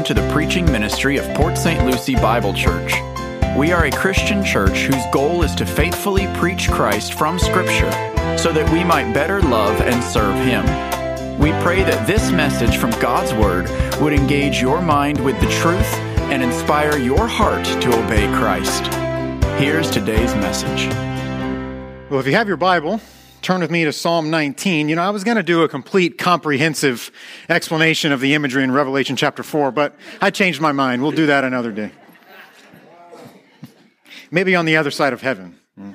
welcome to the preaching ministry of Port St. Lucie Bible Church. We are a Christian church whose goal is to faithfully preach Christ from Scripture so that we might better love and serve Him. We pray that this message from God's Word would engage your mind with the truth and inspire your heart to obey Christ. Here's today's message. Well, if you have your Bible, turn with me to Psalm 19. I was going to do a complete, comprehensive explanation of the imagery in Revelation chapter 4, but I changed my mind. We'll do that another day. Maybe on the other side of heaven.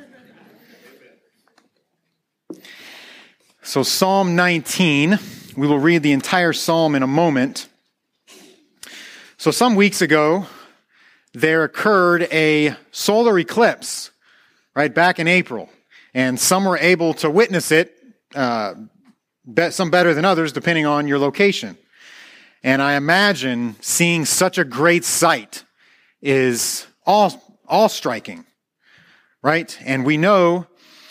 So Psalm 19, we will read the entire psalm in a moment. So some weeks ago, there occurred a solar eclipse, right back in April. And some were able to witness it, some better than others, depending on your location. And I imagine seeing such a great sight is awe-striking, right? And we know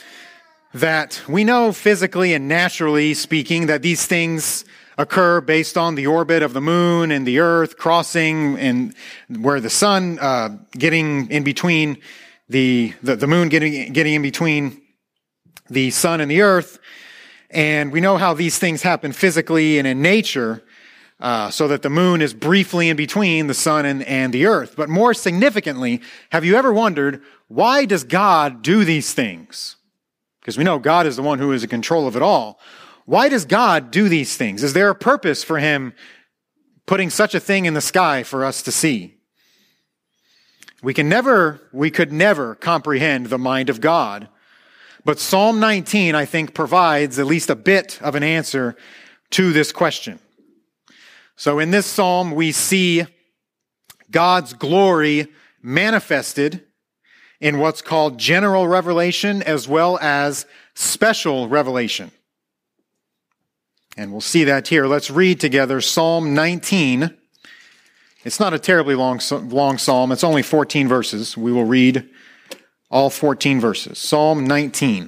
physically and naturally speaking that these things occur based on the orbit of the moon and the earth crossing, and where the sun getting in between the moon getting in between the sun and the earth. And we know how these things happen physically and in nature, so that the moon is briefly in between the sun and the earth. But more significantly, have you ever wondered, why does God do these things? Because we know God is the one who is in control of it all. Why does God do these things? Is there a purpose for Him putting such a thing in the sky for us to see? We could never comprehend the mind of God. But Psalm 19, I think, provides at least a bit of an answer to this question. So in this psalm, we see God's glory manifested in what's called general revelation as well as special revelation. And we'll see that here. Let's read together Psalm 19. It's not a terribly long psalm. It's only 14 verses. We will read all 14 verses. Psalm 19.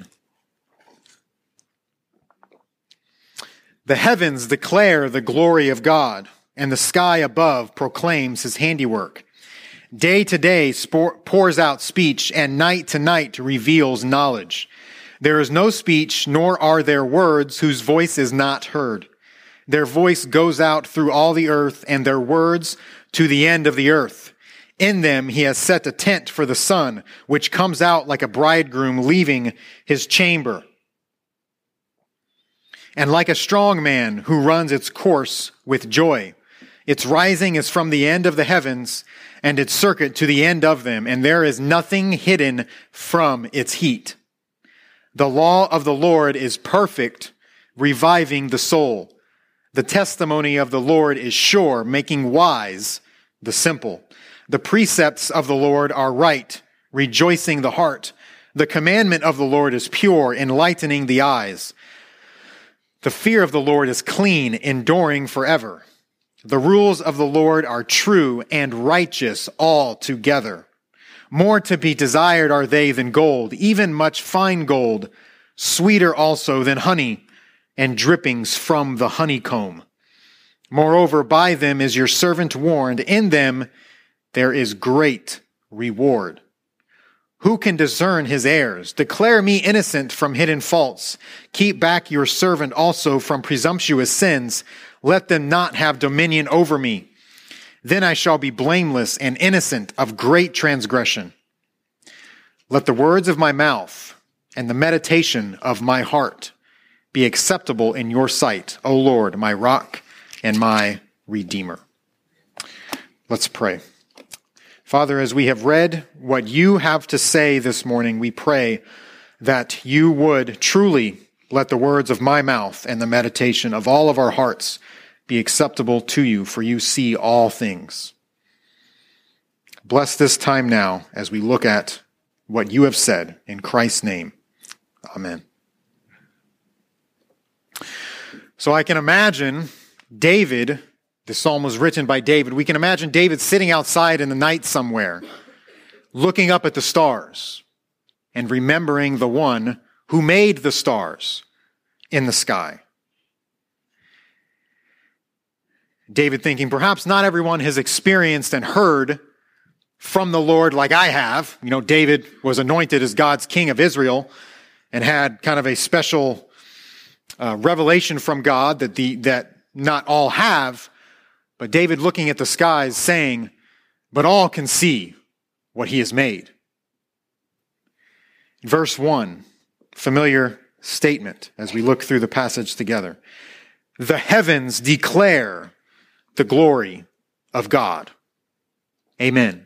The heavens declare the glory of God, and the sky above proclaims His handiwork. Day to day pours out speech, and night to night reveals knowledge. There is no speech, nor are there words whose voice is not heard. Their voice goes out through all the earth, and their words to the end of the earth. In them He has set a tent for the sun, which comes out like a bridegroom leaving his chamber. And like a strong man who runs its course with joy. Its rising is from the end of the heavens, and its circuit to the end of them, and there is nothing hidden from its heat. The law of the Lord is perfect, reviving the soul. The testimony of the Lord is sure, making wise the simple. The precepts of the Lord are right, rejoicing the heart. The commandment of the Lord is pure, enlightening the eyes. The fear of the Lord is clean, enduring forever. The rules of the Lord are true and righteous altogether. More to be desired are they than gold, even much fine gold, sweeter also than honey, and drippings from the honeycomb. Moreover, by them is your servant warned. In them there is great reward. Who can discern his errors? Declare me innocent from hidden faults. Keep back your servant also from presumptuous sins. Let them not have dominion over me. Then I shall be blameless and innocent of great transgression. Let the words of my mouth and the meditation of my heart be acceptable in your sight, O Lord, my rock and my redeemer. Let's pray. Father, as we have read what you have to say this morning, we pray that you would truly let the words of my mouth and the meditation of all of our hearts be acceptable to you, for you see all things. Bless this time now as we look at what you have said. In Christ's name, amen. So I can imagine David. The psalm was written by David. We can imagine David sitting outside in the night somewhere, looking up at the stars and remembering the one who made the stars in the sky. David thinking, perhaps not everyone has experienced and heard from the Lord like I have. You know, David was anointed as God's king of Israel and had kind of a special revelation from God that not all have. But David looking at the skies saying, but all can see what he has made. Verse 1, familiar statement as we look through the passage together. The heavens declare the glory of God. Amen.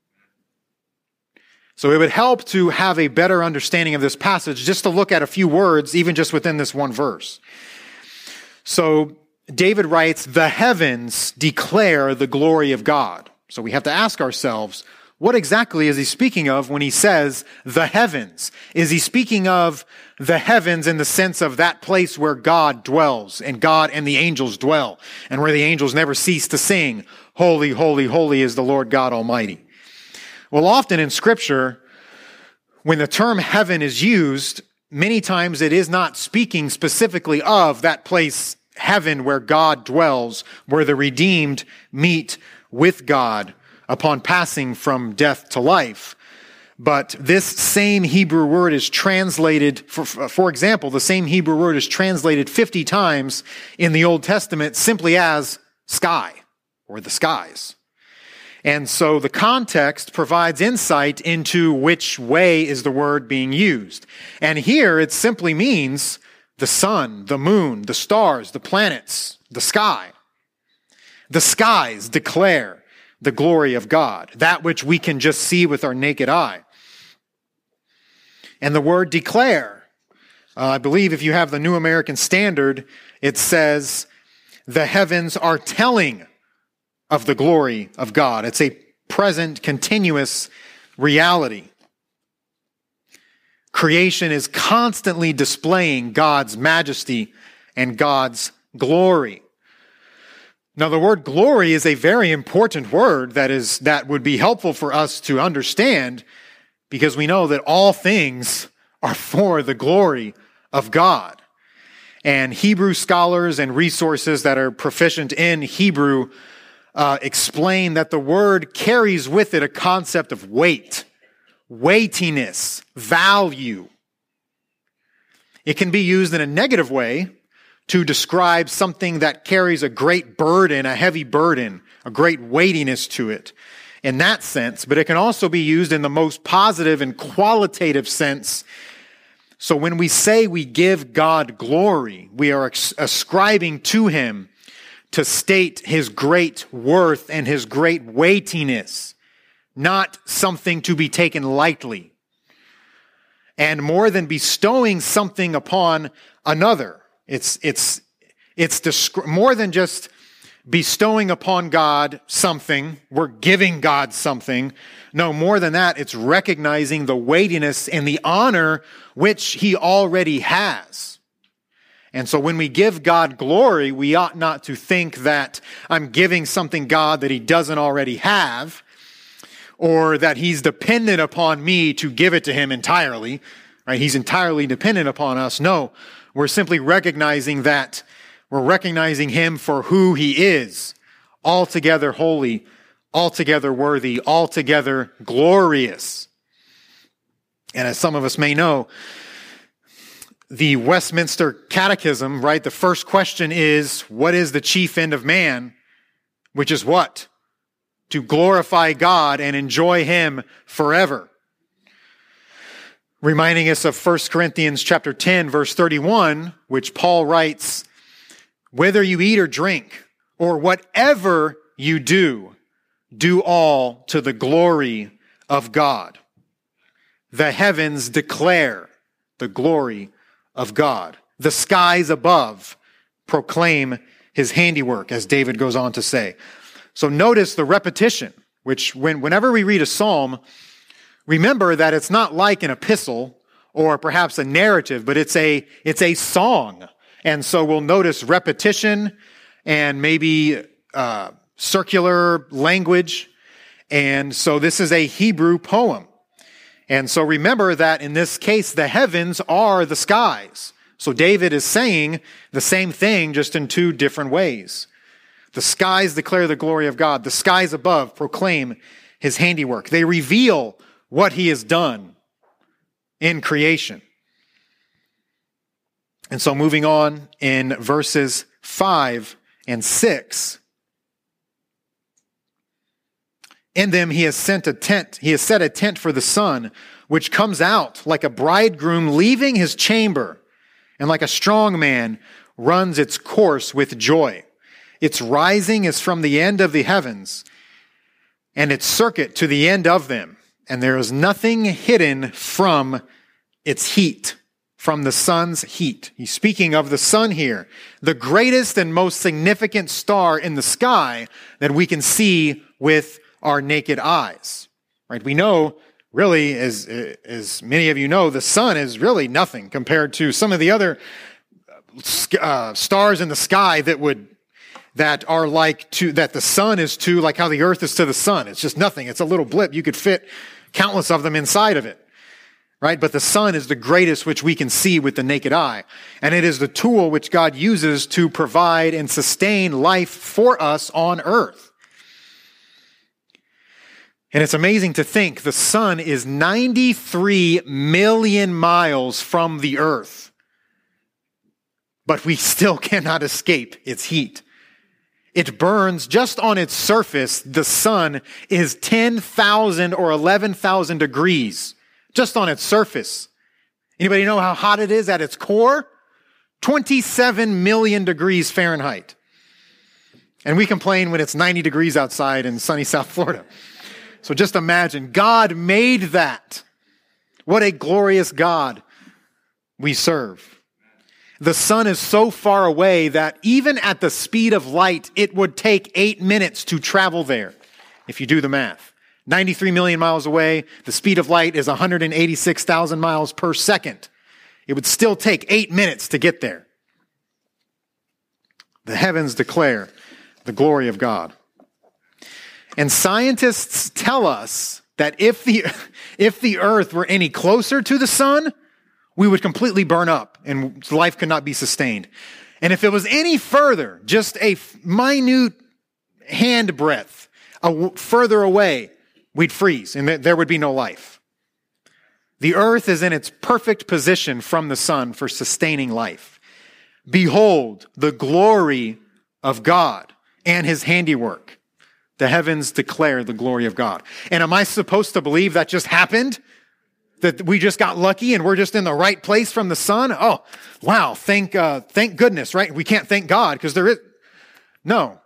So it would help to have a better understanding of this passage just to look at a few words, even just within this one verse. So David writes, the heavens declare the glory of God. So we have to ask ourselves, what exactly is he speaking of when he says the heavens? Is he speaking of the heavens in the sense of that place where God dwells and God and the angels dwell and where the angels never cease to sing, holy, holy, holy is the Lord God Almighty? Well, often in Scripture, when the term heaven is used, many times it is not speaking specifically of that place, heaven, where God dwells, where the redeemed meet with God upon passing from death to life. But this same Hebrew word is translated, for example, the same Hebrew word is translated 50 times in the Old Testament simply as sky or the skies. And so the context provides insight into which way is the word being used. And here it simply means the sun, the moon, the stars, the planets, the sky. The skies declare the glory of God, that which we can just see with our naked eye. And the word declare, I believe if you have the New American Standard, it says, the heavens are telling of the glory of God. It's a present, continuous reality. Creation is constantly displaying God's majesty and God's glory. Now, the word glory is a very important word that would be helpful for us to understand, because we know that all things are for the glory of God. And Hebrew scholars and resources that are proficient in Hebrew explain that the word carries with it a concept of weight, weightiness, value. It can be used in a negative way to describe something that carries a great burden, a heavy burden, a great weightiness to it in that sense, but it can also be used in the most positive and qualitative sense. So when we say we give God glory, we are ascribing to him to state his great worth and his great weightiness, not something to be taken lightly. And more than bestowing something upon another, it's more than just bestowing upon God something. We're giving God something. No, more than that, it's recognizing the weightiness and the honor which he already has. And so when we give God glory, we ought not to think that I'm giving something God that he doesn't already have, or that he's dependent upon me to give it to him entirely. Right? He's entirely dependent upon us. No, we're simply recognizing that we're recognizing him for who he is, altogether holy, altogether worthy, altogether glorious. And as some of us may know, the Westminster Catechism, right? The first question is, what is the chief end of man? Which is what? To glorify God and enjoy him forever. Reminding us of 1 Corinthians chapter 10, verse 31, which Paul writes, whether you eat or drink, or whatever you do, do all to the glory of God. The heavens declare the glory of God. The skies above proclaim his handiwork, as David goes on to say. So notice the repetition, which whenever we read a psalm, remember that it's not like an epistle or perhaps a narrative, but it's a song. And so we'll notice repetition and maybe circular language. And so this is a Hebrew poem. And so remember that in this case, the heavens are the skies. So David is saying the same thing, just in two different ways. The skies declare the glory of God. The skies above proclaim his handiwork. They reveal what he has done in creation. And so moving on in verses 5 and 6, in them he has set a tent for the sun, which comes out like a bridegroom leaving his chamber, and like a strong man runs its course with joy. Its rising is from the end of the heavens, and its circuit to the end of them, and there is nothing hidden from its heat, from the sun's heat. He's speaking of the sun here, the greatest and most significant star in the sky that we can see with our naked eyes. Right? We know, really, as many of you know, the sun is really nothing compared to some of the other stars in the sky that the sun is to, like how the earth is to the sun. It's just nothing. It's a little blip. You could fit countless of them inside of it. Right? But the sun is the greatest which we can see with the naked eye. And it is the tool which God uses to provide and sustain life for us on earth. And it's amazing to think the sun is 93 million miles from the earth, but we still cannot escape its heat. It burns just on its surface. The sun is 10,000 or 11,000 degrees just on its surface. Anybody know how hot it is at its core? 27 million degrees Fahrenheit. And we complain when it's 90 degrees outside in sunny South Florida. So just imagine, God made that. What a glorious God we serve. The sun is so far away that even at the speed of light, it would take 8 minutes to travel there, if you do the math. 93 million miles away, the speed of light is 186,000 miles per second. It would still take 8 minutes to get there. The heavens declare the glory of God. And scientists tell us that if the earth were any closer to the sun, we would completely burn up and life could not be sustained. And if it was any further, just a minute handbreadth further away, we'd freeze and there would be no life. The earth is in its perfect position from the sun for sustaining life. Behold the glory of God and his handiwork. The heavens declare the glory of God. And am I supposed to believe that just happened? That we just got lucky and we're just in the right place from the sun? Oh, wow. Thank goodness, right? We can't thank God because there is. No.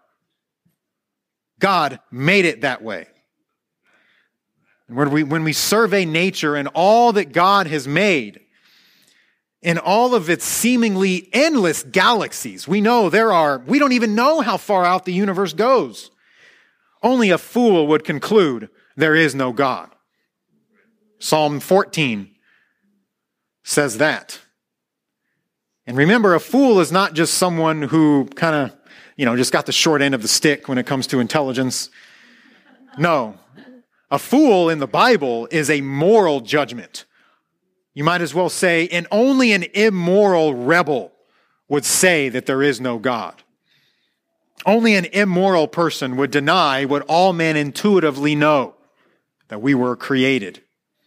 God made it that way. And when we survey nature and all that God has made, in all of its seemingly endless galaxies, we know we don't even know how far out the universe goes. Only a fool would conclude there is no God. Psalm 14 says that. And remember, a fool is not just someone who kind of, just got the short end of the stick when it comes to intelligence. No. A fool in the Bible is a moral judgment. You might as well say, and only an immoral rebel would say that there is no God. Only an immoral person would deny what all men intuitively know, that we were created.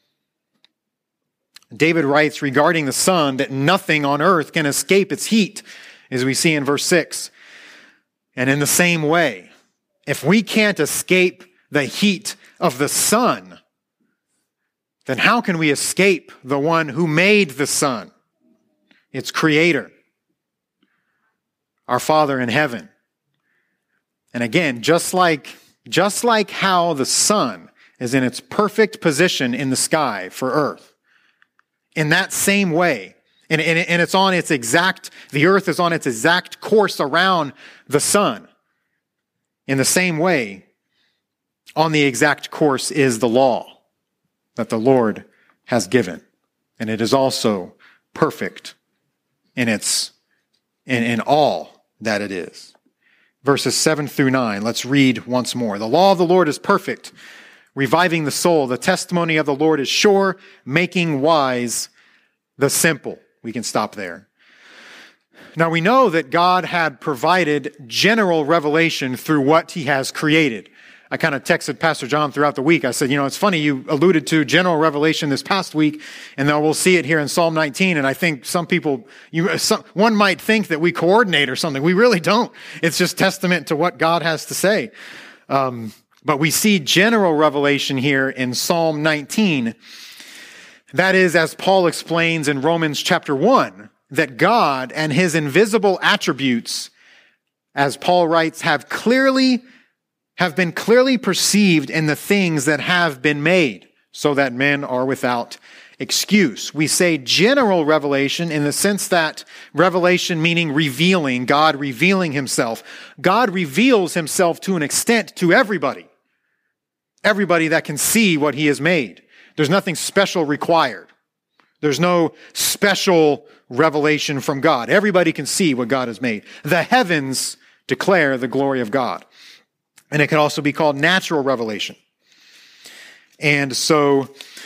David writes regarding the sun that nothing on earth can escape its heat, as we see in verse 6. And in the same way, if we can't escape the heat of the sun, then how can we escape the one who made the sun, its creator, our Father in heaven? And again, just like how the sun is in its perfect position in the sky for earth, in that same way, and it's on its the earth is on its exact course around the sun. In the same way, on the exact course is the law that the Lord has given. And it is also perfect in all that it is. Verses 7 through 9, let's read once more. The law of the Lord is perfect, reviving the soul. The testimony of the Lord is sure, making wise the simple. We can stop there. Now we know that God had provided general revelation through what he has created. I kind of texted Pastor John throughout the week. I said, it's funny you alluded to general revelation this past week, and then we'll see it here in Psalm 19. And I think some people, one might think that we coordinate or something. We really don't. It's just testament to what God has to say. But we see general revelation here in Psalm 19. That is, as Paul explains in Romans chapter 1, that God and his invisible attributes, as Paul writes, have been clearly perceived in the things that have been made, so that men are without excuse. We say general revelation in the sense that revelation meaning revealing, God revealing himself. God reveals himself to an extent to everybody that can see what he has made. There's nothing special required. There's no special revelation from God. Everybody can see what God has made. The heavens declare the glory of God. And it can also be called natural revelation. And so,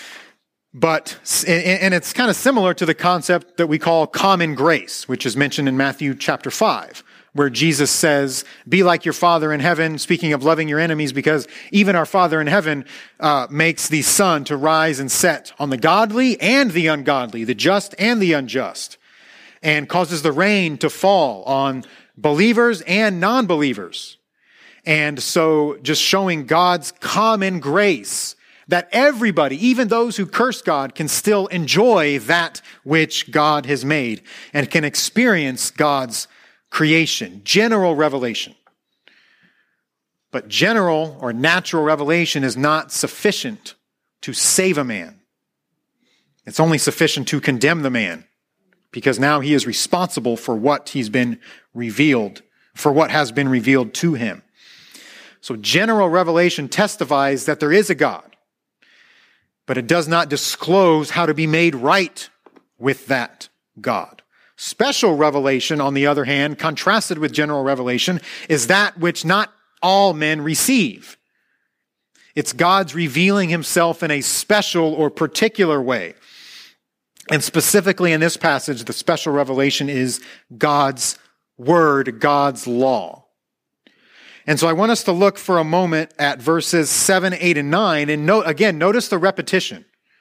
and it's kind of similar to the concept that we call common grace, which is mentioned in Matthew chapter 5, where Jesus says, be like your Father in heaven, speaking of loving your enemies, because even our Father in heaven makes the sun to rise and set on the godly and the ungodly, the just and the unjust, and causes the rain to fall on believers and non-believers. And so just showing God's common grace that everybody, even those who curse God, can still enjoy that which God has made and can experience God's creation, general revelation. But general or natural revelation is not sufficient to save a man. It's only sufficient to condemn the man, because now he is responsible for what he's been revealed, for what has been revealed to him. So general revelation testifies that there is a God, but it does not disclose how to be made right with that God. Special revelation, on the other hand, contrasted with general revelation, is that which not all men receive. It's God's revealing himself in a special or particular way. And specifically in this passage, the special revelation is God's word, God's law. And so I want us to look for a moment at verses 7, 8, and 9, and notice the repetition.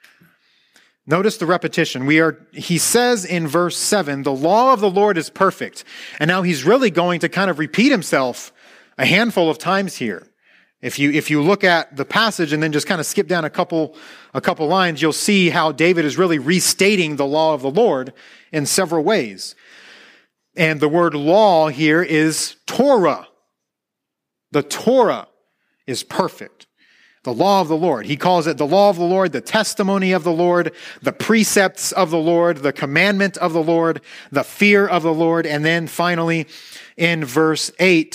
Notice the repetition. He says in verse 7, the law of the Lord is perfect. And now he's really going to kind of repeat himself a handful of times here. If you look at the passage and then just kind of skip down a couple lines, you'll see how David is really restating the law of the Lord in several ways. And the word law here is Torah. The Torah is perfect. The law of the Lord. He calls it the law of the Lord, the testimony of the Lord, the precepts of the Lord, the commandment of the Lord, the fear of the Lord. And then finally in verse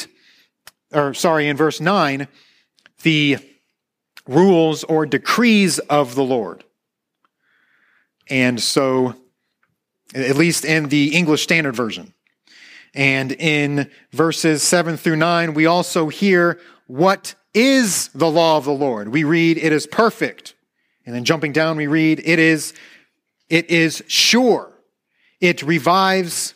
9, the rules or decrees of the Lord. And so, at least in the English Standard Version. And in verses 7 through 9, we also hear what is the law of the Lord. We read, it is perfect. And then jumping down, we read, it is sure. It revives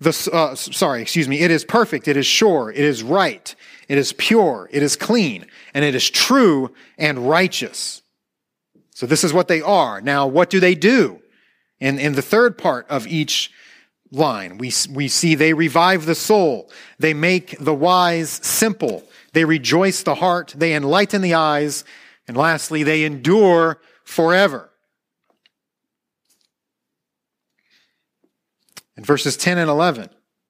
it is perfect. It is sure. It is right. It is pure. It is clean. And it is true and righteous. So this is what they are. Now, what do they do? In the third part of each line, we see they revive the soul. They make the wise simple. They rejoice the heart. They enlighten the eyes. And lastly, they endure forever. In verses 10 and 11,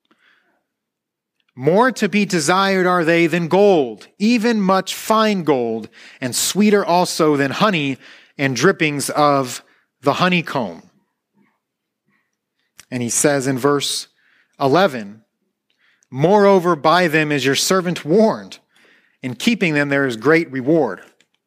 more to be desired are they than gold, even much fine gold, and sweeter also than honey and drippings of the honeycomb. And he says in verse 11, moreover, by them is your servant warned. In keeping them, there is great reward.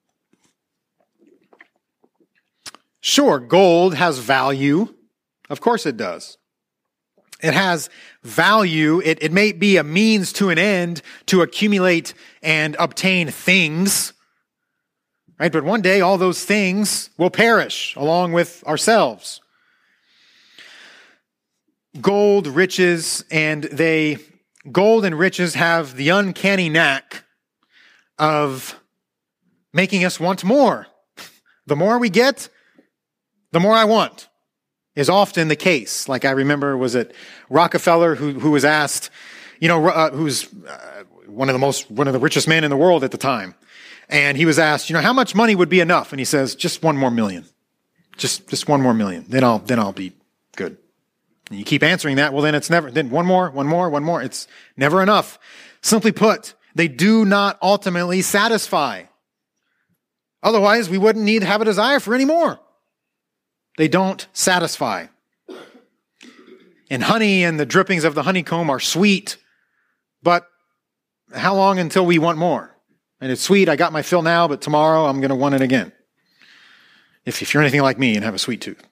Sure, gold has value. Of course it does. It has value. It may be a means to an end to accumulate and obtain things, right? But one day all those things will perish along with ourselves. gold, riches, and gold and riches have the uncanny knack of making us want more. The more we get, the more I want, is often the case. Like I remember, was it Rockefeller who was asked, who's one of the richest men in the world at the time. And he was asked, how much money would be enough? And he says, just 1 more million. Just 1 more million. Then I'll be good. And you keep answering that. Well, then one more. It's never enough. Simply put, they do not ultimately satisfy. Otherwise, we wouldn't need to have a desire for any more. They don't satisfy. And honey and the drippings of the honeycomb are sweet, but how long until we want more? And it's sweet, I got my fill now, but tomorrow I'm going to want it again. If you're anything like me and have a sweet tooth.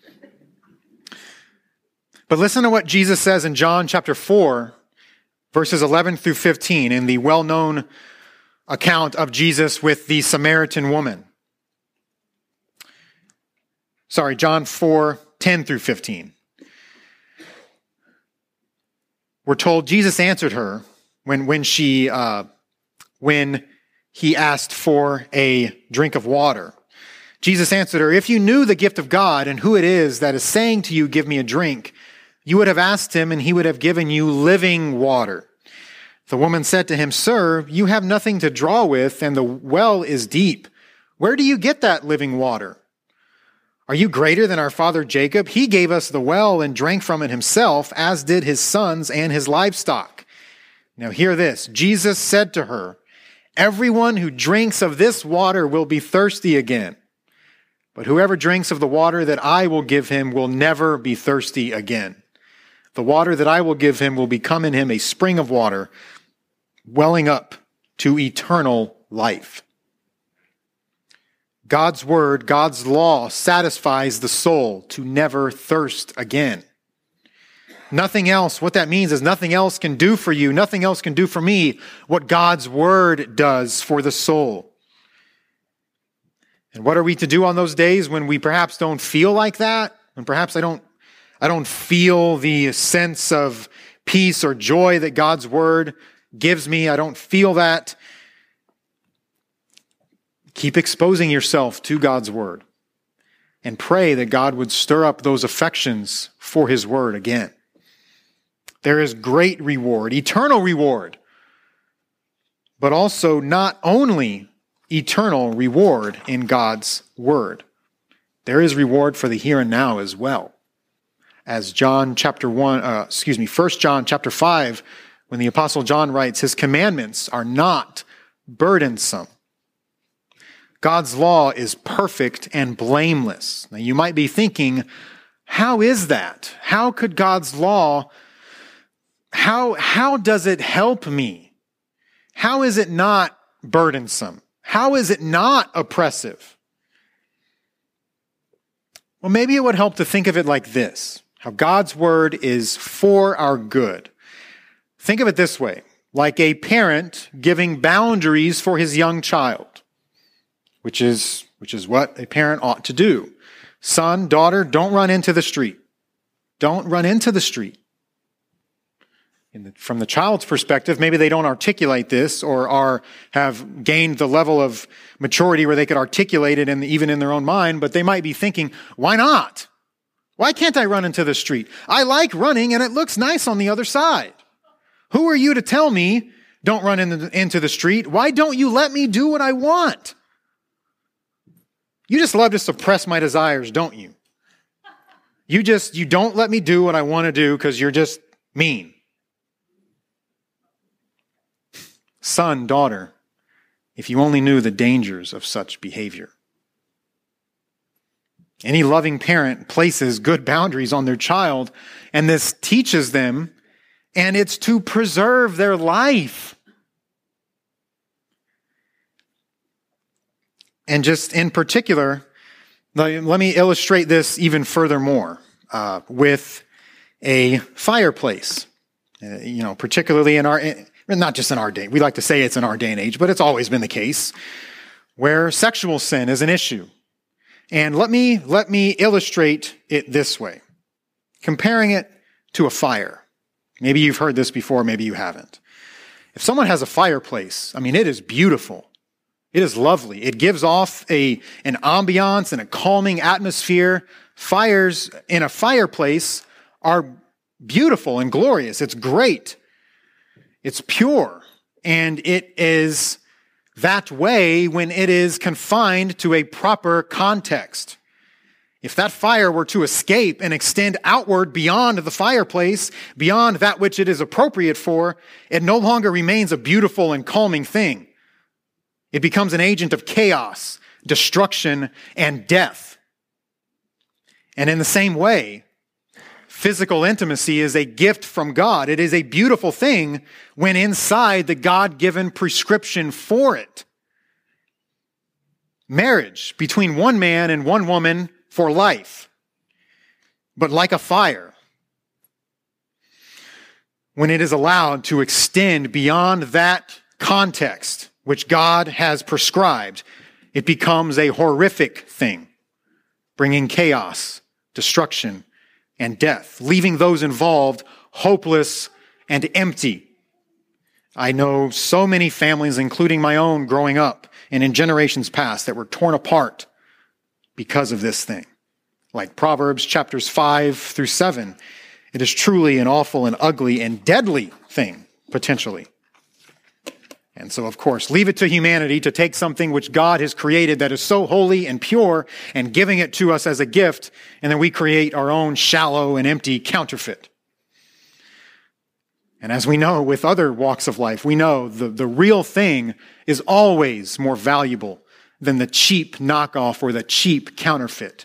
But listen to what Jesus says in John chapter 4, verses 11 through 15, in the well-known account of Jesus with the Samaritan woman. John 4, 10 through 15. We're told Jesus answered her when he asked for a drink of water. Jesus answered her, "If you knew the gift of God and who it is that is saying to you, 'Give me a drink,' you would have asked him and he would have given you living water." The woman said to him, "Sir, you have nothing to draw with and the well is deep. Where do you get that living water? Are you greater than our father Jacob? He gave us the well and drank from it himself, as did his sons and his livestock." Now hear this. Jesus said to her, "Everyone who drinks of this water will be thirsty again. But whoever drinks of the water that I will give him will never be thirsty again. The water that I will give him will become in him a spring of water, welling up to eternal life." God's word, God's law satisfies the soul to never thirst again. Nothing else, what that means is nothing else can do for you, nothing else can do for me what God's word does for the soul. And what are we to do on those days when we perhaps don't feel like that? And perhaps I don't feel the sense of peace or joy that God's word gives me. I don't feel that. Keep exposing yourself to God's word and pray that God would stir up those affections for his word again. There is great reward, eternal reward, but also not only eternal reward in God's word. There is reward for the here and now as well. As 1 John chapter 5, when the Apostle John writes, his commandments are not burdensome. God's law is perfect and blameless. Now you might be thinking, how is that? How could God's law, how does it help me? How is it not burdensome? How is it not oppressive? Well, maybe it would help to think of it like this, how God's word is for our good. Think of it this way, like a parent giving boundaries for his young child, which is what a parent ought to do. Son, daughter, don't run into the street. Don't run into the street. From the child's perspective, maybe they don't articulate this or have gained the level of maturity where they could articulate it even in their own mind, but they might be thinking, why not? Why can't I run into the street? I like running and it looks nice on the other side. Who are you to tell me don't run into the street? Why don't you let me do what I want? You just love to suppress my desires, don't you? You don't let me do what I want to do because you're just mean. Son, daughter, if you only knew the dangers of such behavior. Any loving parent places good boundaries on their child, and this teaches them, and it's to preserve their life. And just in particular, let me illustrate this even furthermore with a fireplace. Particularly not just in our day. We like to say it's in our day and age, but it's always been the case where sexual sin is an issue. And let me illustrate it this way, comparing it to a fire. Maybe you've heard this before, maybe you haven't. If someone has a fireplace, it is beautiful. It is lovely. It gives off an ambiance and a calming atmosphere. Fires in a fireplace are beautiful and glorious. It's great. It's pure. And it is that way when it is confined to a proper context. If that fire were to escape and extend outward beyond the fireplace, beyond that which it is appropriate for, it no longer remains a beautiful and calming thing. It becomes an agent of chaos, destruction, and death. And in the same way, physical intimacy is a gift from God. It is a beautiful thing when inside the God-given prescription for it. Marriage between one man and one woman for life, but like a fire, when it is allowed to extend beyond that context which God has prescribed, it becomes a horrific thing, bringing chaos, destruction, and death, leaving those involved hopeless and empty. I know so many families, including my own growing up and in generations past, that were torn apart because of this thing. Like Proverbs chapters 5 through 7, it is truly an awful and ugly and deadly thing, potentially. And so, of course, leave it to humanity to take something which God has created that is so holy and pure and giving it to us as a gift, and then we create our own shallow and empty counterfeit. And as we know with other walks of life, we know the real thing is always more valuable than the cheap knockoff or the cheap counterfeit.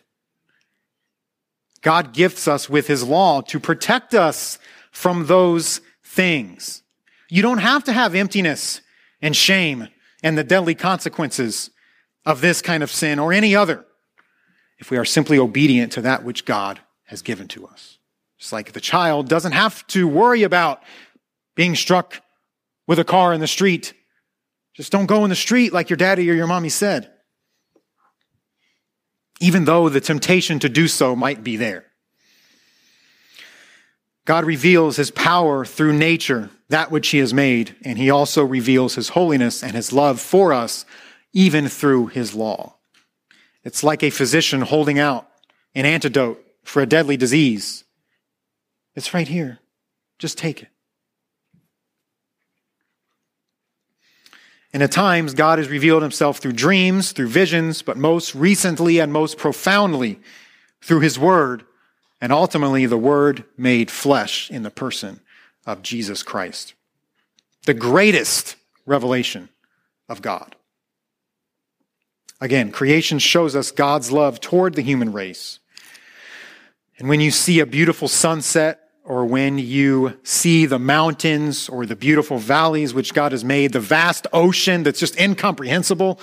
God gifts us with his law to protect us from those things. You don't have to have emptiness and shame and the deadly consequences of this kind of sin or any other if we are simply obedient to that which God has given to us. Just like the child doesn't have to worry about being struck with a car in the street. Just don't go in the street like your daddy or your mommy said, even though the temptation to do so might be there. God reveals his power through nature, that which he has made, and he also reveals his holiness and his love for us, even through his law. It's like a physician holding out an antidote for a deadly disease. It's right here. Just take it. And at times, God has revealed himself through dreams, through visions, but most recently and most profoundly through his word, and ultimately the word made flesh in the person of Jesus Christ. The greatest revelation of God. Again, creation shows us God's love toward the human race. And when you see a beautiful sunset, or when you see the mountains or the beautiful valleys which God has made, the vast ocean that's just incomprehensible,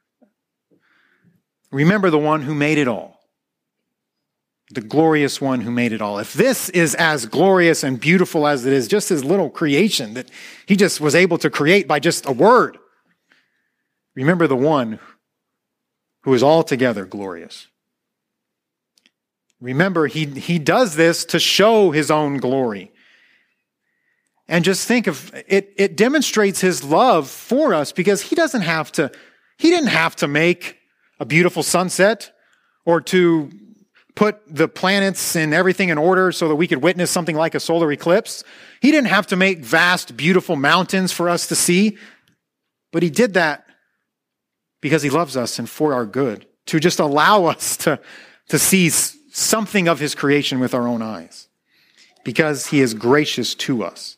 remember the one who made it all. The glorious one who made it all. If this is as glorious and beautiful as it is, just his little creation that he just was able to create by just a word, remember the one who is altogether glorious. Remember, he does this to show his own glory. And just think of it, it demonstrates his love for us because he didn't have to make a beautiful sunset or to put the planets and everything in order so that we could witness something like a solar eclipse. He didn't have to make vast, beautiful mountains for us to see, but he did that because he loves us and for our good, to just allow us to see something of his creation with our own eyes, because he is gracious to us.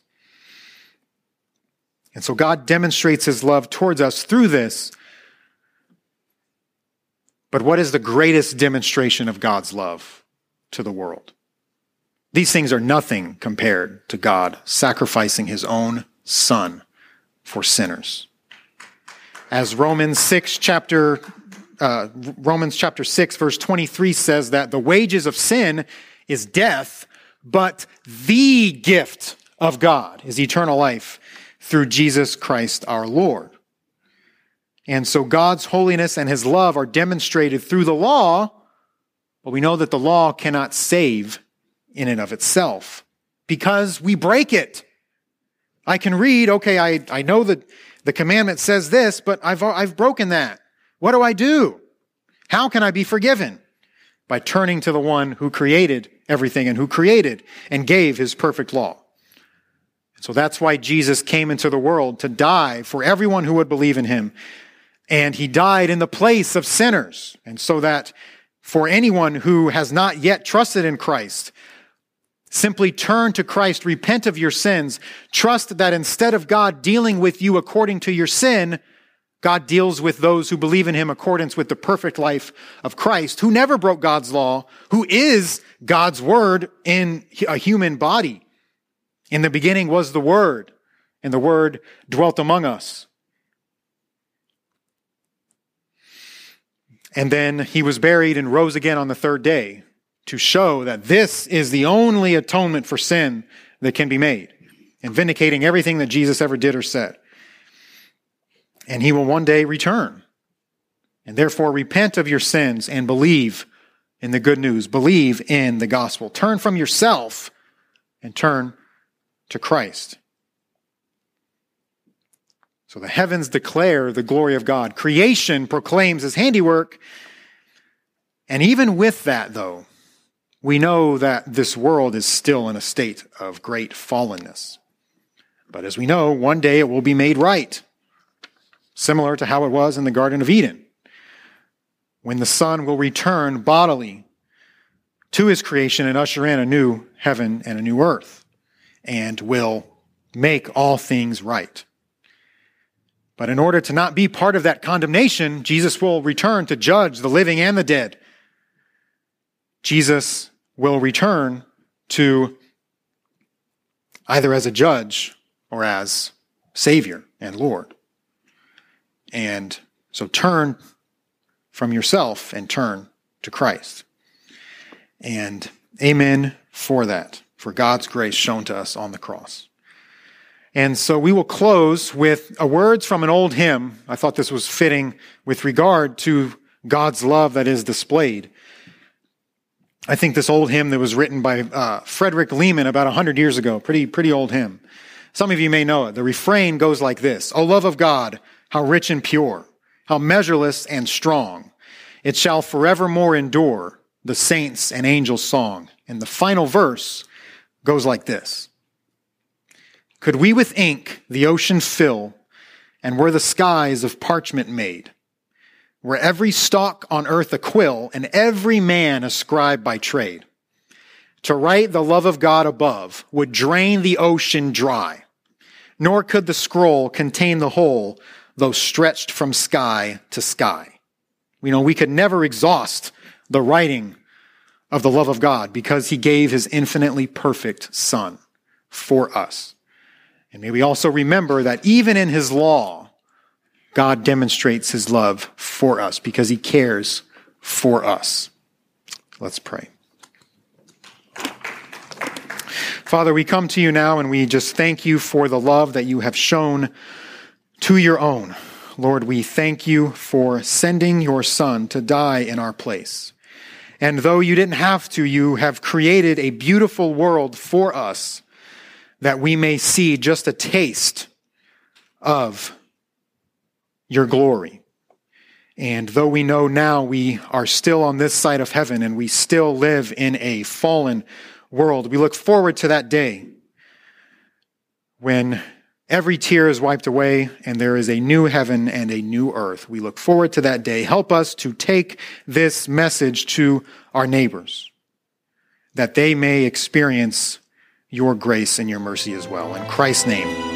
And so God demonstrates his love towards us through this. But what is the greatest demonstration of God's love to the world? These things are nothing compared to God sacrificing his own Son for sinners. As Romans chapter 6, verse 23 says that the wages of sin is death, but the gift of God is eternal life through Jesus Christ our Lord. And so God's holiness and his love are demonstrated through the law, but we know that the law cannot save in and of itself. because we break it. I can read, okay, I know that the commandment says this, but I've broken that. What do I do? How can I be forgiven? By turning to the one who created everything and who created and gave his perfect law. So that's why Jesus came into the world, to die for everyone who would believe in him. And he died in the place of sinners. And so that for anyone who has not yet trusted in Christ, simply turn to Christ, repent of your sins, trust that instead of God dealing with you according to your sin, God deals with those who believe in him accordance with the perfect life of Christ, who never broke God's law, who is God's word in a human body. In the beginning was the Word, and the Word dwelt among us. And then he was buried and rose again on the third day to show that this is the only atonement for sin that can be made, and vindicating everything that Jesus ever did or said. And he will one day return. And therefore repent of your sins and believe in the good news. Believe in the gospel. Turn from yourself and turn to Christ. So the heavens declare the glory of God. Creation proclaims his handiwork. And even with that, though, we know that this world is still in a state of great fallenness. But as we know, one day it will be made right, similar to how it was in the Garden of Eden, when the Son will return bodily to his creation and usher in a new heaven and a new earth, and will make all things right. But in order to not be part of that condemnation, Jesus will return to judge the living and the dead. Jesus will return to either as a judge or as Savior and Lord. And so turn from yourself and turn to Christ. And amen for that, for God's grace shown to us on the cross. And so we will close with words from an old hymn. I thought this was fitting with regard to God's love that is displayed. I think this old hymn that was written by Frederick Lehman about 100 years ago, pretty old hymn. Some of you may know it. The refrain goes like this: O love of God, how rich and pure, how measureless and strong. It shall forevermore endure, the saints' and angels' song. And the final verse goes like this: Could we with ink the ocean fill, and were the skies of parchment made, were every stalk on earth a quill, and every man a scribe by trade, to write the love of God above would drain the ocean dry, nor could the scroll contain the whole, though stretched from sky to sky. We could never exhaust the writing of the love of God because he gave his infinitely perfect Son for us. And may we also remember that even in his law, God demonstrates his love for us because he cares for us. Let's pray. Father, we come to you now and we just thank you for the love that you have shown to your own. Lord, we thank you for sending your Son to die in our place. And though you didn't have to, you have created a beautiful world for us that we may see just a taste of your glory. And though we know now we are still on this side of heaven and we still live in a fallen world, we look forward to that day when every tear is wiped away and there is a new heaven and a new earth. We look forward to that day. Help us to take this message to our neighbors, that they may experience your grace and your mercy as well. In Christ's name,